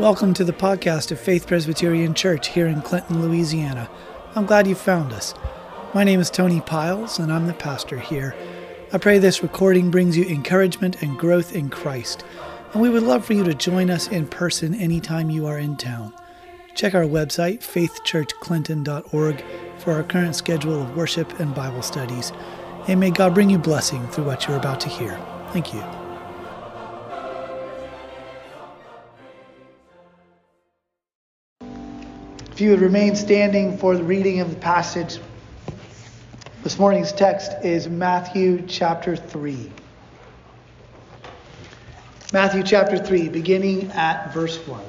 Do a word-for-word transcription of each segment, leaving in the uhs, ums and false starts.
Welcome to the podcast of Faith Presbyterian Church here in Clinton, Louisiana. I'm glad you found us. My name is Tony Piles, and I'm the pastor here. I pray this recording brings you encouragement and growth in Christ, and we would love for you to join us in person anytime you are in town. Check our website, faith church clinton dot org, for our current schedule of worship and Bible studies, and may God bring you blessing through what you're about to hear. Thank you. If you would remain standing for the reading of the passage, this morning's text is Matthew chapter three. Matthew chapter three, beginning at verse one.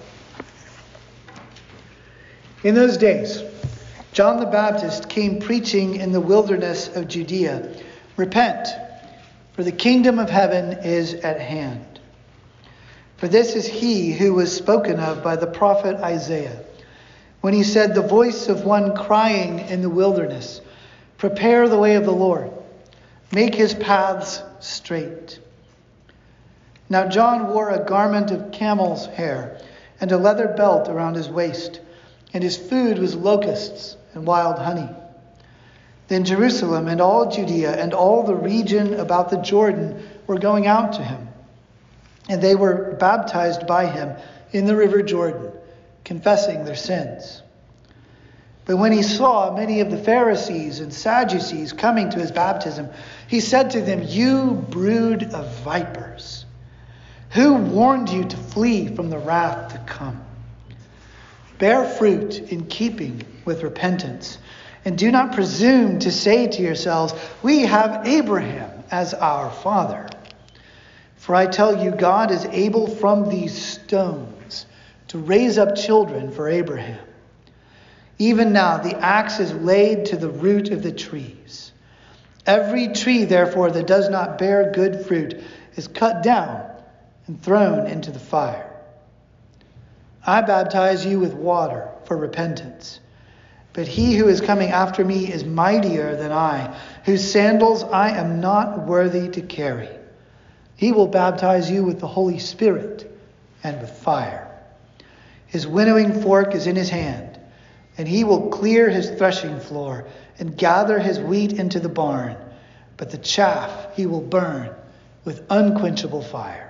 In those days, John the Baptist came preaching in the wilderness of Judea, "Repent, for the kingdom of heaven is at hand. For this is he who was spoken of by the prophet Isaiah, when he said, the voice of one crying in the wilderness, prepare the way of the Lord, make his paths straight. Now John wore a garment of camel's hair and a leather belt around his waist, and his food was locusts and wild honey. Then Jerusalem and all Judea and all the region about the Jordan were going out to him, and they were baptized by him in the river Jordan, confessing their sins. But when he saw many of the Pharisees and Sadducees coming to his baptism, he said to them, you brood of vipers, who warned you to flee from the wrath to come? Bear fruit in keeping with repentance, and do not presume to say to yourselves, we have Abraham as our father. For I tell you, God is able from these stones to raise up children for Abraham. Even now the axe is laid to the root of the trees. Every tree, therefore, that does not bear good fruit is cut down and thrown into the fire. I baptize you with water for repentance, but he who is coming after me is mightier than I, whose sandals I am not worthy to carry. He will baptize you with the Holy Spirit and with fire. His winnowing fork is in his hand, and he will clear his threshing floor and gather his wheat into the barn, but the chaff he will burn with unquenchable fire.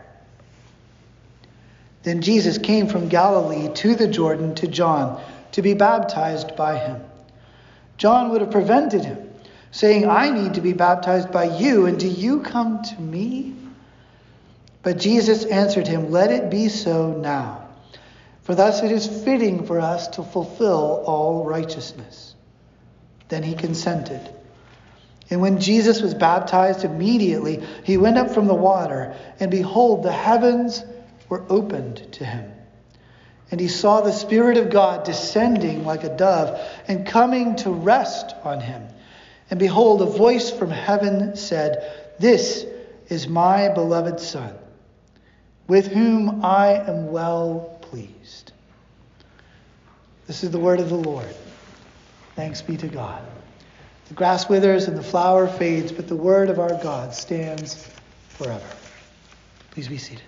Then Jesus came from Galilee to the Jordan to John to be baptized by him. John would have prevented him, saying, I need to be baptized by you, and do you come to me? But Jesus answered him, let it be so now, for thus it is fitting for us to fulfill all righteousness. Then he consented. And when Jesus was baptized, immediately he went up from the water, and behold, the heavens were opened to him. And he saw the Spirit of God descending like a dove and coming to rest on him. And behold, a voice from heaven said, this is my beloved Son, with whom I am well pleased. This is the word of the Lord. Thanks be to God. The grass withers and the flower fades, but the word of our God stands forever. Please be seated.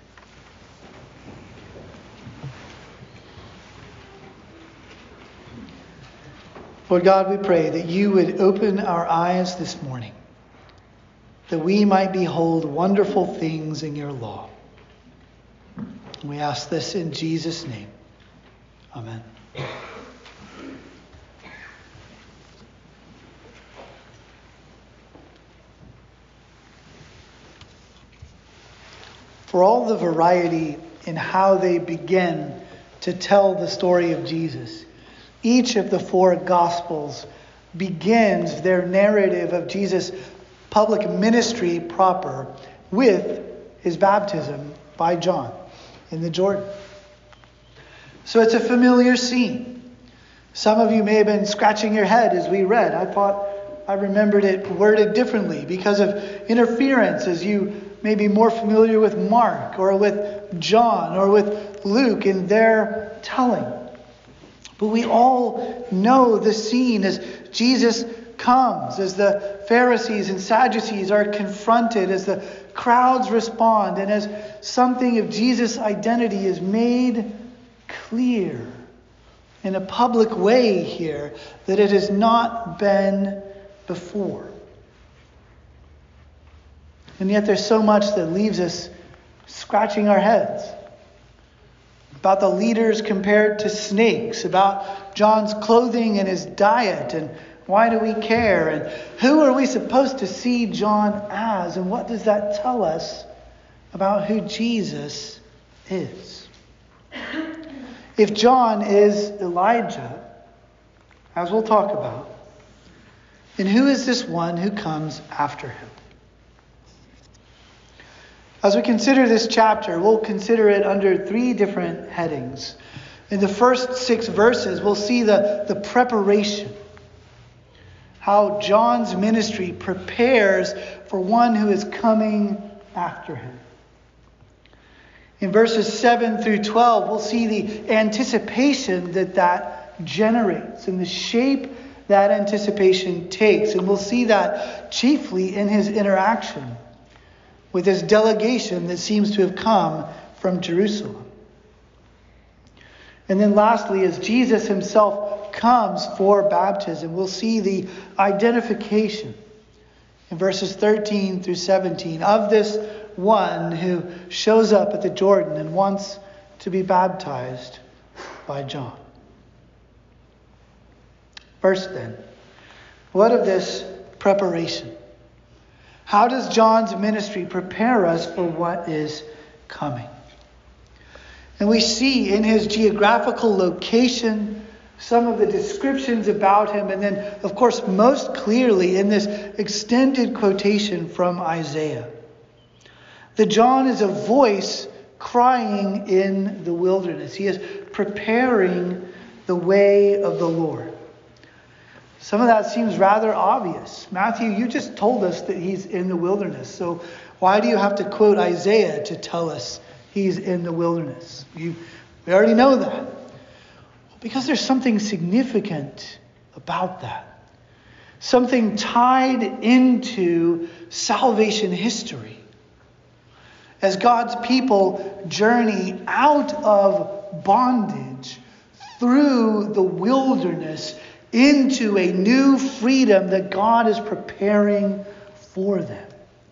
Lord God, we pray that you would open our eyes this morning, that we might behold wonderful things in your law. We ask this in Jesus' name. Amen. For all the variety in how they begin to tell the story of Jesus, each of the four Gospels begins their narrative of Jesus' public ministry proper with his baptism by John in the Jordan. So it's a familiar scene. Some of you may have been scratching your head as we read. I thought I remembered it worded differently because of interference, as you may be more familiar with Mark or with John or with Luke in their telling. But we all know the scene as Jesus comes, as the Pharisees and Sadducees are confronted, as the crowds respond, and as something of Jesus' identity is made clear in a public way here that it has not been before. And yet there's so much that leaves us scratching our heads. About the leaders compared to snakes, about John's clothing and his diet, and why do we care? And who are we supposed to see John as? And what does that tell us about who Jesus is? If John is Elijah, as we'll talk about, then who is this one who comes after him? As we consider this chapter, we'll consider it under three different headings. In the first six verses, we'll see the, the preparation. How John's ministry prepares for one who is coming after him. In verses seven through twelve, we'll see the anticipation that that generates and the shape that anticipation takes. And we'll see that chiefly in his interaction with this delegation that seems to have come from Jerusalem. And then lastly, as Jesus himself comes for baptism, we'll see the identification in verses thirteen through seventeen of this one who shows up at the Jordan and wants to be baptized by John. First then, what of this preparation? How does John's ministry prepare us for what is coming? And we see in his geographical location some of the descriptions about him, and then, of course, most clearly in this extended quotation from Isaiah. That John is a voice crying in the wilderness. He is preparing the way of the Lord. Some of that seems rather obvious. Matthew, you just told us that he's in the wilderness. So why do you have to quote Isaiah to tell us he's in the wilderness? You, we already know that. Well, because there's something significant about that. Something tied into salvation history. As God's people journey out of bondage through the wilderness into a new freedom that God is preparing for them.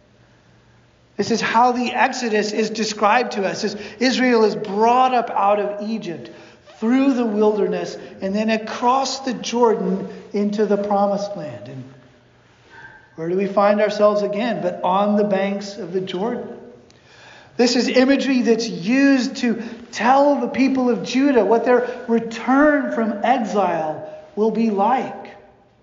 This is how the Exodus is described to us. As Israel is brought up out of Egypt through the wilderness and then across the Jordan into the promised land. And where do we find ourselves again but on the banks of the Jordan? This is imagery that's used to tell the people of Judah what their return from exile will be like.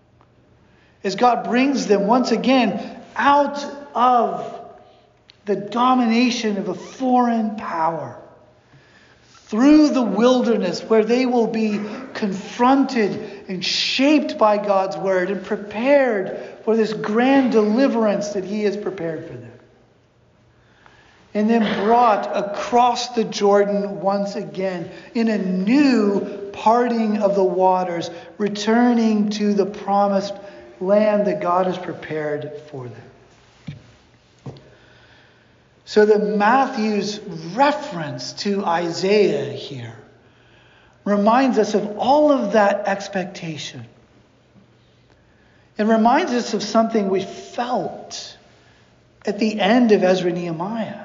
As God brings them once again out of the domination of a foreign power. Through the wilderness where they will be confronted and shaped by God's word and prepared for this grand deliverance that he has prepared for them. And then brought across the Jordan once again in a new parting of the waters, returning to the promised land that God has prepared for them. So that Matthew's reference to Isaiah here reminds us of all of that expectation. It reminds us of something we felt at the end of Ezra Nehemiah.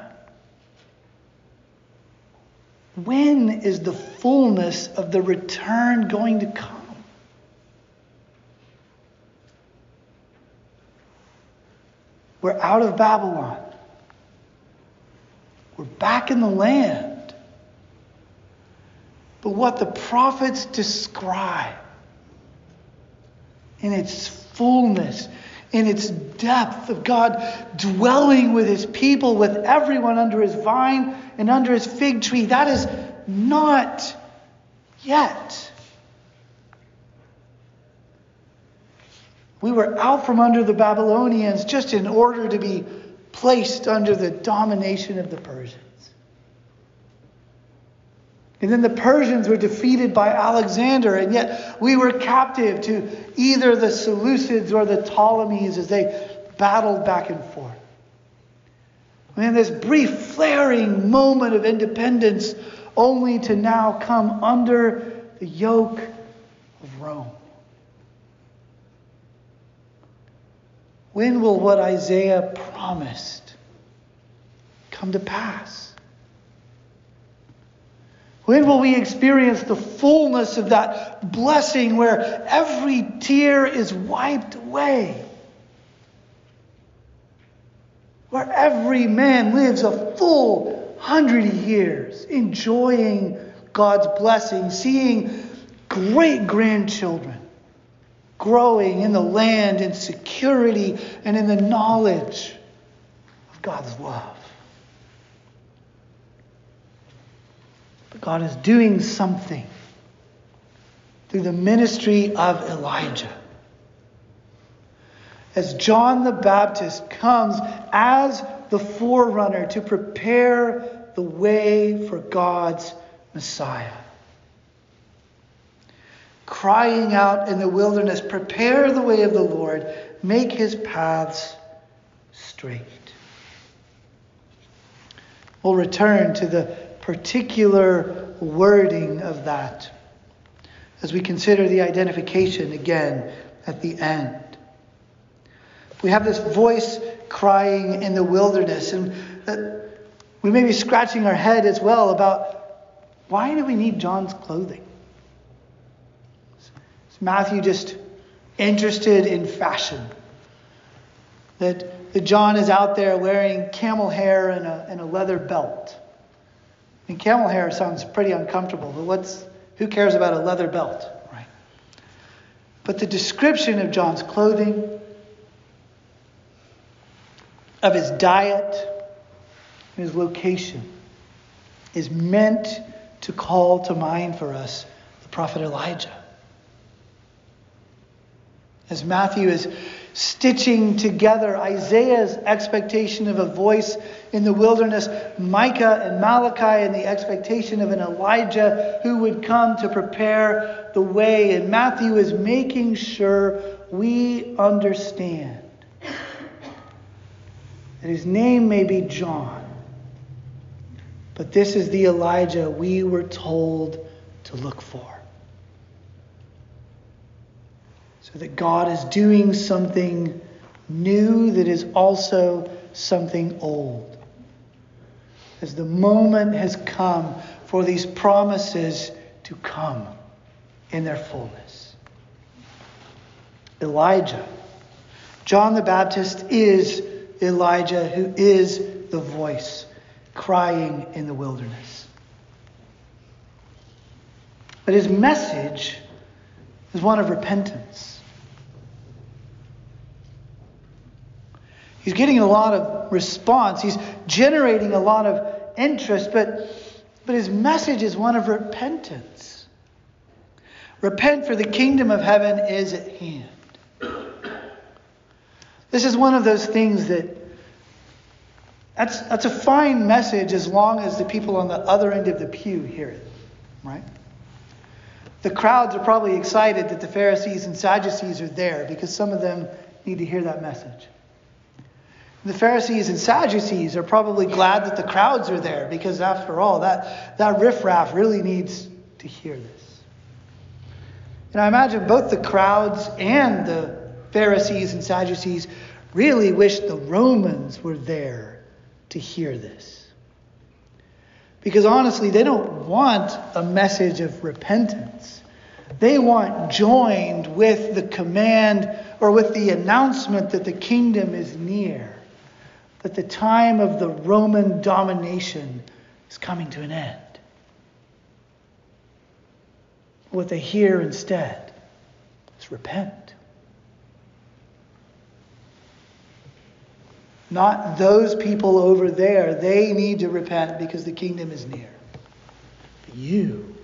When is the fullness of the return going to come? We're out of Babylon. We're back in the land. But what the prophets describe in its fullness, in its depth of God dwelling with his people, with everyone under his vine and under his fig tree, that is not yet. We were out from under the Babylonians just in order to be placed under the domination of the Persians. And then the Persians were defeated by Alexander, and yet we were captive to either the Seleucids or the Ptolemies as they battled back and forth. And in this brief flaring moment of independence only to now come under the yoke of Rome. When will what Isaiah promised come to pass? When will we experience the fullness of that blessing where every tear is wiped away? Where every man lives a full hundred years enjoying God's blessing, seeing great grandchildren growing in the land in security and in the knowledge of God's love. But God is doing something through the ministry of Elijah. As John the Baptist comes as the forerunner to prepare the way for God's Messiah. Crying out in the wilderness, prepare the way of the Lord, make his paths straight. We'll return to the particular wording of that as we consider the identification again at the end. We have this voice crying in the wilderness, and we may be scratching our head as well about why do we need John's clothing? Is Matthew just interested in fashion? That, that John is out there wearing camel hair and a, and a leather belt. I mean, camel hair sounds pretty uncomfortable, but what's who cares about a leather belt, right? But the description of John's clothing, of his diet, and his location is meant to call to mind for us the prophet Elijah. As Matthew is stitching together Isaiah's expectation of a voice in the wilderness, Micah and Malachi and the expectation of an Elijah who would come to prepare the way. And Matthew is making sure we understand that his name may be John, but this is the Elijah we were told to look for. So that God is doing something new that is also something old. As the moment has come for these promises to come in their fullness. Elijah. John the Baptist is Elijah, who is the voice crying in the wilderness. But his message is one of repentance. He's getting a lot of response. He's generating a lot of interest, but, but his message is one of repentance. Repent, for the kingdom of heaven is at hand. This is one of those things that that's, that's a fine message as long as the people on the other end of the pew hear it, right? The crowds are probably excited that the Pharisees and Sadducees are there because some of them need to hear that message. The Pharisees and Sadducees are probably glad that the crowds are there because, after all, that, that riffraff really needs to hear this. And I imagine both the crowds and the Pharisees and Sadducees really wish the Romans were there to hear this. Because honestly, they don't want a message of repentance. They want joined with the command or with the announcement that the kingdom is near. That the time of the Roman domination is coming to an end. What they hear instead is repent. Not those people over there. They need to repent because the kingdom is near. But you,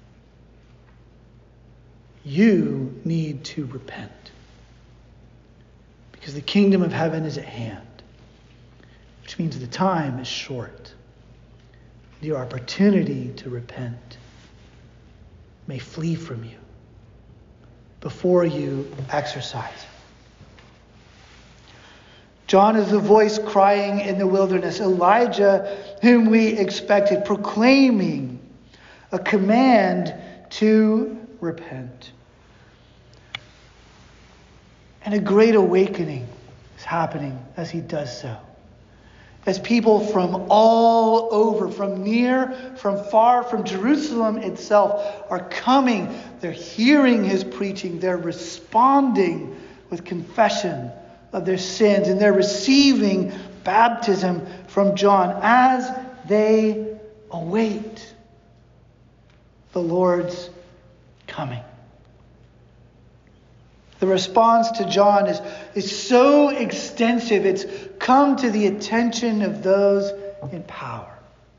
you need to repent. Because the kingdom of heaven is at hand. Which means the time is short. Your opportunity to repent may flee from you before you exercise. John is the voice crying in the wilderness. Elijah, whom we expected, proclaiming a command to repent. And a great awakening is happening as he does so. As people from all over, from near, from far, from Jerusalem itself are coming, they're hearing his preaching, they're responding with confession of their sins, and they're receiving baptism from John as they await the Lord's coming. The response to John is, is so extensive, it's come to the attention of those in power.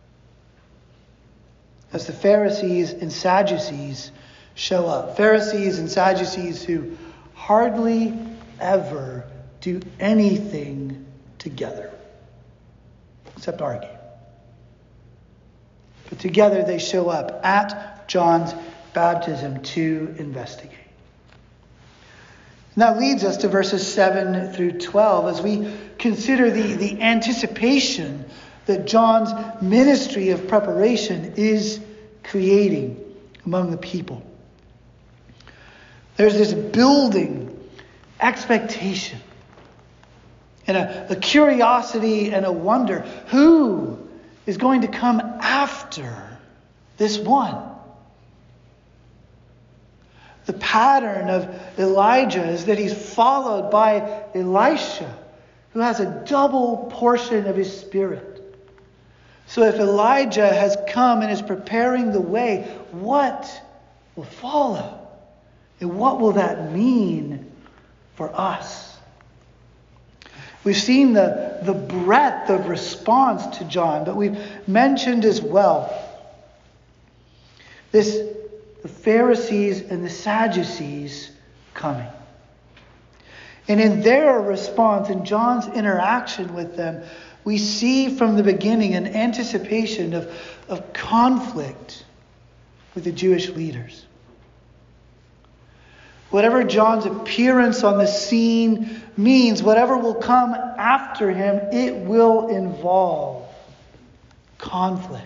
As the Pharisees and Sadducees show up. Pharisees and Sadducees who hardly ever do anything together, except argue. But together they show up at John's baptism to investigate. And that leads us to verses seven through twelve as we consider the, the anticipation that John's ministry of preparation is creating among the people. There's this building expectation and a, a curiosity and a wonder. Who is going to come after this one? The pattern of Elijah is that he's followed by Elisha, who has a double portion of his spirit. So if Elijah has come and is preparing the way, what will follow? And what will that mean for us? We've seen the, the breadth of response to John, but we've mentioned as well this the Pharisees and the Sadducees coming. And in their response, in John's interaction with them, we see from the beginning an anticipation of, of conflict with the Jewish leaders. Whatever John's appearance on the scene means, whatever will come after him, it will involve conflict.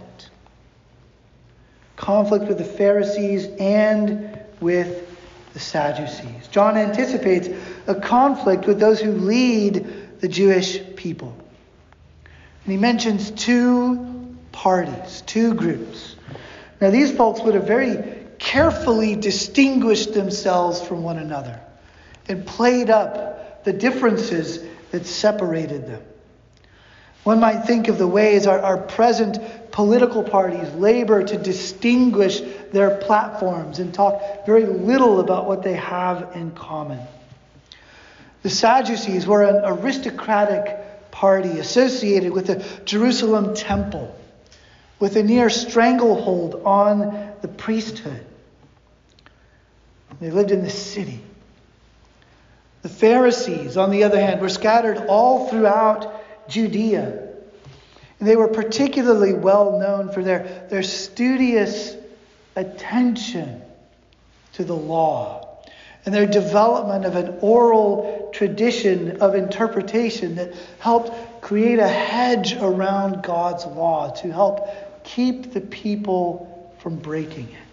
Conflict with the Pharisees and with the Sadducees. John anticipates a conflict with those who lead the Jewish people. And he mentions two parties, two groups. Now these folks would have very carefully distinguished themselves from one another and played up the differences that separated them. One might think of the ways our, our present political parties labor to distinguish their platforms and talk very little about what they have in common. The Sadducees were an aristocratic party associated with the Jerusalem temple, with a near stranglehold on the priesthood. They lived in the city. The Pharisees, on the other hand, were scattered all throughout Judea. And they were particularly well known for their, their studious attention to the law and their development of an oral tradition of interpretation that helped create a hedge around God's law to help keep the people from breaking it.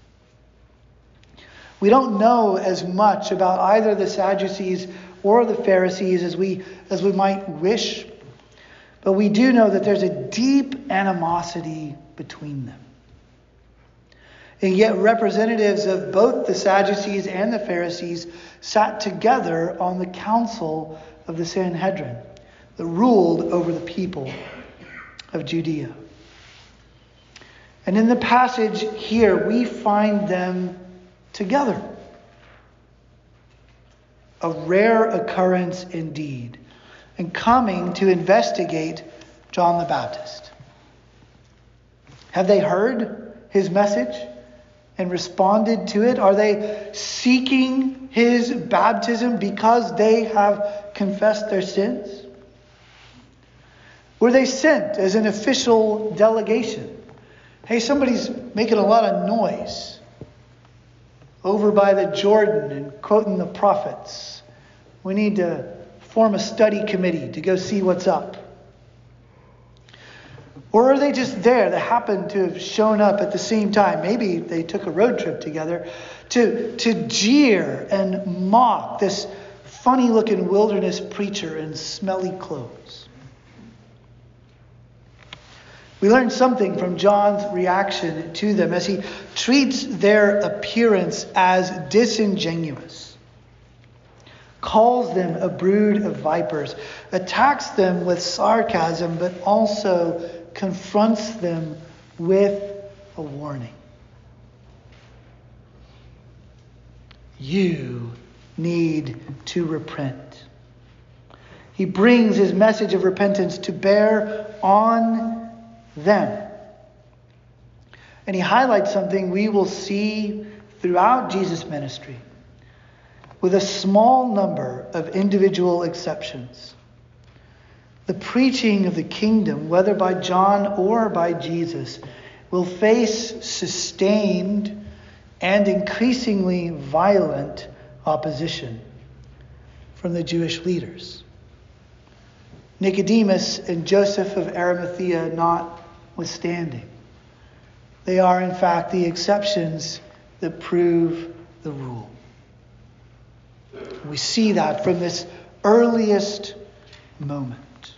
We don't know as much about either the Sadducees or the Pharisees as we as we might wish, but we do know that there's a deep animosity between them. And yet representatives of both the Sadducees and the Pharisees sat together on the council of the Sanhedrin that ruled over the people of Judea. And in the passage here, we find them together. A rare occurrence indeed, and coming to investigate John the Baptist. Have they heard his message and responded to it? Are they seeking his baptism because they have confessed their sins? Were they sent as an official delegation? Hey, somebody's making a lot of noise over by the Jordan and quoting the prophets. We need to form a study committee to go see what's up. Or are they just there? They happen to have shown up at the same time. Maybe they took a road trip together to, to jeer and mock this funny-looking wilderness preacher in smelly clothes. We learn something from John's reaction to them as he treats their appearance as disingenuous, calls them a brood of vipers, attacks them with sarcasm, but also confronts them with a warning. You need to repent. He brings his message of repentance to bear on them. And he highlights something we will see throughout Jesus' ministry, with a small number of individual exceptions. The preaching of the kingdom, whether by John or by Jesus, will face sustained and increasingly violent opposition from the Jewish leaders. Nicodemus and Joseph of Arimathea notwithstanding. They are, in fact, the exceptions that prove the rule. We see that from this earliest moment.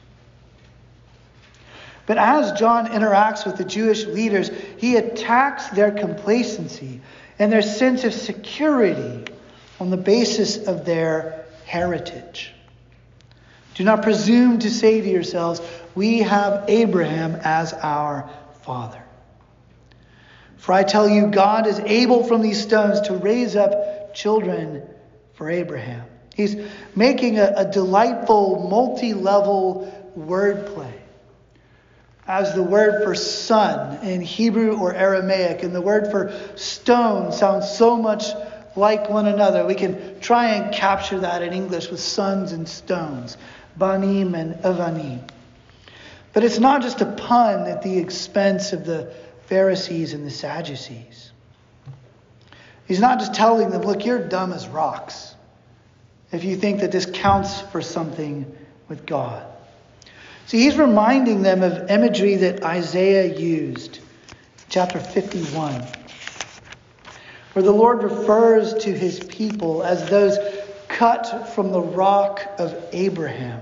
But as John interacts with the Jewish leaders, he attacks their complacency and their sense of security on the basis of their heritage. Do not presume to say to yourselves, we have Abraham as our father. For I tell you, God is able from these stones to raise up children for Abraham. He's making a, a delightful multi-level wordplay. As the word for son in Hebrew or Aramaic and the word for stone sounds so much like one another, we can try and capture that in English with sons and stones, banim and avanim. But it's not just a pun at the expense of the Pharisees and the Sadducees. He's not just telling them, look, you're dumb as rocks if you think that this counts for something with God. See, he's reminding them of imagery that Isaiah used, chapter fifty-one, where the Lord refers to his people as those cut from the rock of Abraham,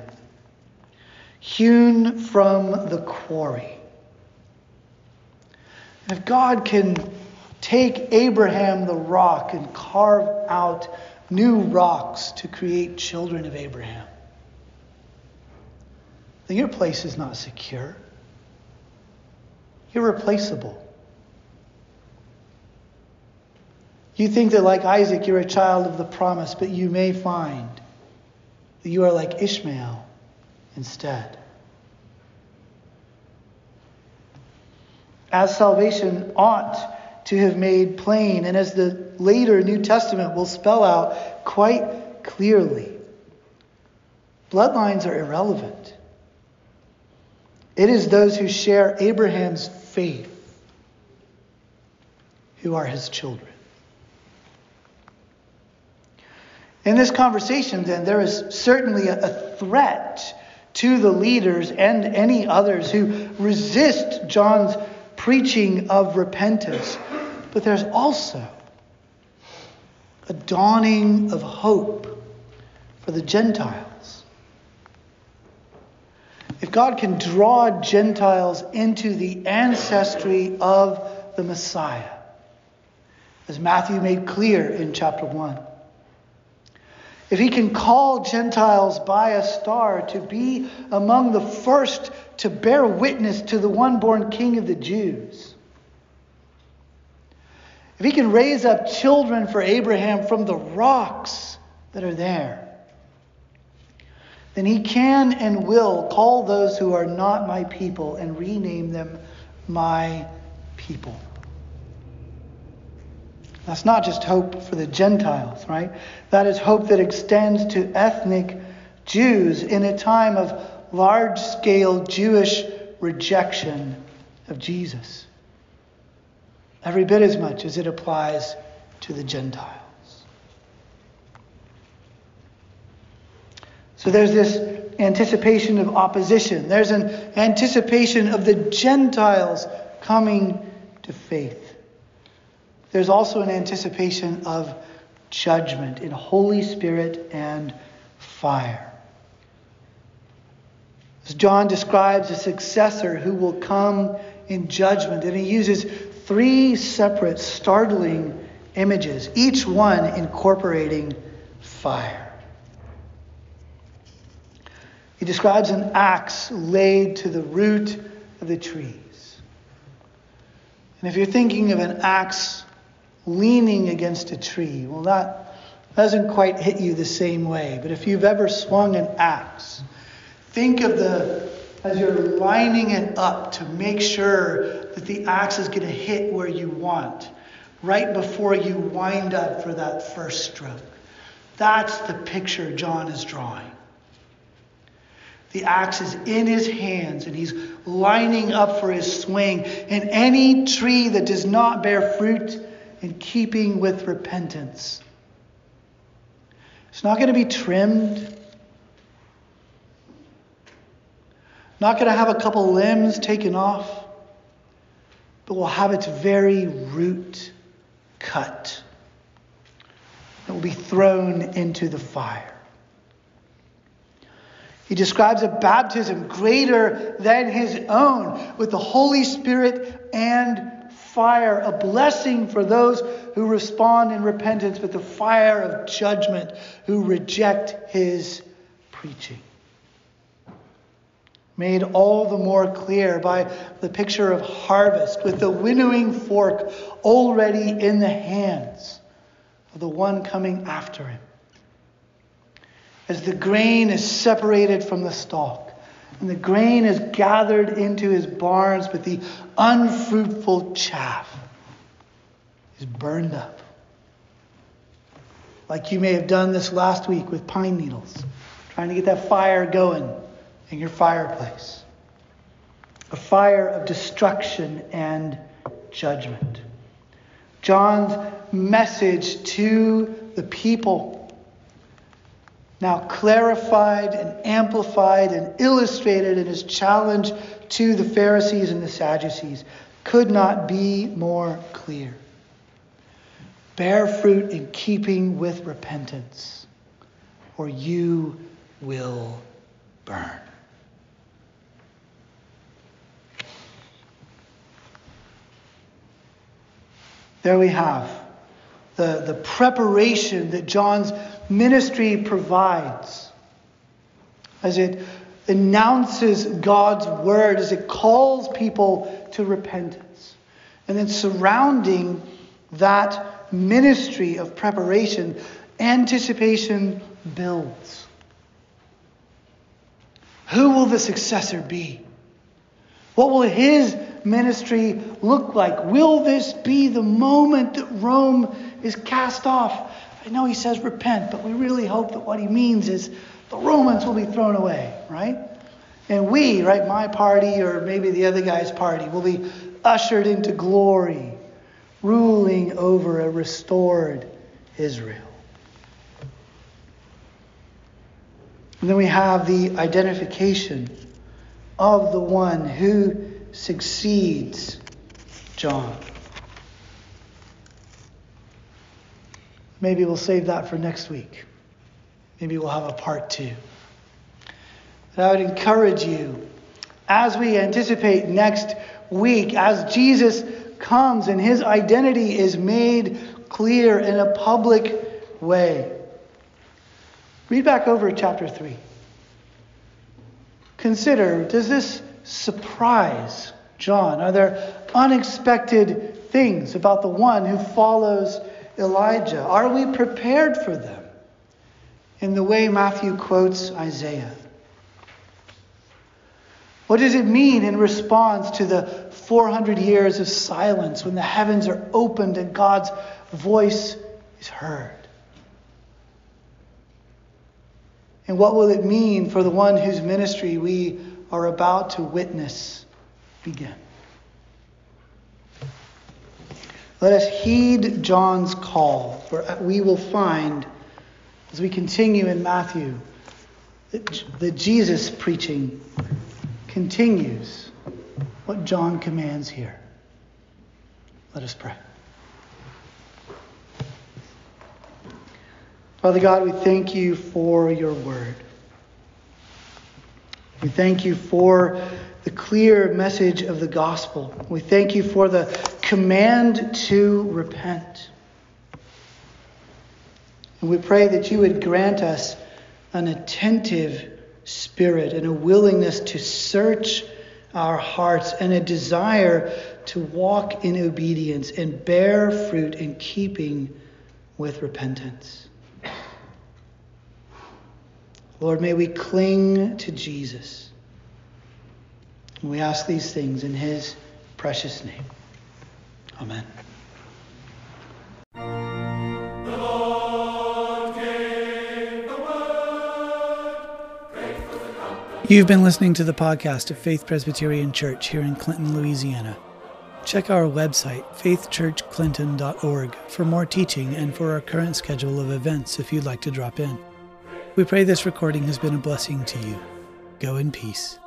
hewn from the quarry. And if God can take Abraham the rock and carve out new rocks to create children of Abraham, then your place is not secure. You're replaceable. You think that like Isaac, you're a child of the promise, but you may find that you are like Ishmael instead. As salvation ought to have made plain, and as the later New Testament will spell out quite clearly, bloodlines are irrelevant. It is those who share Abraham's faith who are his children. In this conversation, then, there is certainly a, a threat to the leaders and any others who resist John's preaching of repentance. But there's also a dawning of hope for the Gentiles. If God can draw Gentiles into the ancestry of the Messiah, as Matthew made clear in chapter one, if he can call Gentiles by a star to be among the first to bear witness to the one born King of the Jews, if he can raise up children for Abraham from the rocks that are there, then he can and will call those who are not my people and rename them my people. That's not just hope for the Gentiles, right? That is hope that extends to ethnic Jews in a time of large-scale Jewish rejection of Jesus. Every bit as much as it applies to the Gentiles. So there's this anticipation of opposition. There's an anticipation of the Gentiles coming to faith. There's also an anticipation of judgment in Holy Spirit and fire. As John describes a successor who will come in judgment, and he uses three separate startling images, each one incorporating fire. He describes an axe laid to the root of the trees. And if you're thinking of an axe leaning against a tree, well, that doesn't quite hit you the same way. But if you've ever swung an axe, think of the, as you're lining it up to make sure that the axe is going to hit where you want, right before you wind up for that first stroke. That's the picture John is drawing. The axe is in his hands and he's lining up for his swing. And any tree that does not bear fruit in keeping with repentance, it's not going to be trimmed. Not going to have a couple limbs taken off, but will have its very root cut. It will be thrown into the fire. He describes a baptism greater than his own, with the Holy Spirit and fire, a blessing for those who respond in repentance, but the fire of judgment who reject his preaching. Made all the more clear by the picture of harvest, with the winnowing fork already in the hands of the one coming after him. As the grain is separated from the stalk, and the grain is gathered into his barns, but the unfruitful chaff is burned up. Like you may have done this last week with pine needles, trying to get that fire going in your fireplace. A fire of destruction and judgment. John's message to the people, now clarified and amplified and illustrated in his challenge to the Pharisees and the Sadducees, could not be more clear. Bear fruit in keeping with repentance, or you will burn. There we have the, the preparation that John's ministry provides as it announces God's word, as it calls people to repentance. And then surrounding that ministry of preparation, anticipation builds. Who will the successor be? What will his ministry look like? Will this be the moment that Rome is cast off? I know he says repent, but we really hope that what he means is the Romans will be thrown away, right? And we, right, my party or maybe the other guy's party, will be ushered into glory, ruling over a restored Israel. And then we have the identification of the one who succeeds John. Maybe we'll save that for next week. Maybe we'll have a part two. But I would encourage you, as we anticipate next week, as Jesus comes and his identity is made clear in a public way, read back over chapter three. Consider, does this surprise John? Are there unexpected things about the one who follows Elijah? Are we prepared for them in the way Matthew quotes Isaiah? What does it mean in response to the four hundred years of silence when the heavens are opened and God's voice is heard? And what will it mean for the one whose ministry we are about to witness begin? Let us heed John's call, for we will find, as we continue in Matthew, that, that Jesus' preaching continues what John commands here. Let us pray. Father God, we thank you for your word. We thank you for the clear message of the gospel. We thank you for the command to repent. And we pray that you would grant us an attentive spirit and a willingness to search our hearts and a desire to walk in obedience and bear fruit in keeping with repentance. Lord, may we cling to Jesus. And we ask these things in his precious name. Amen. The Lord gave the word. Pray for the company. You've been listening to the podcast of Faith Presbyterian Church here in Clinton, Louisiana. Check our website, faith church clinton dot org, for more teaching and for our current schedule of events if you'd like to drop in. We pray this recording has been a blessing to you. Go in peace.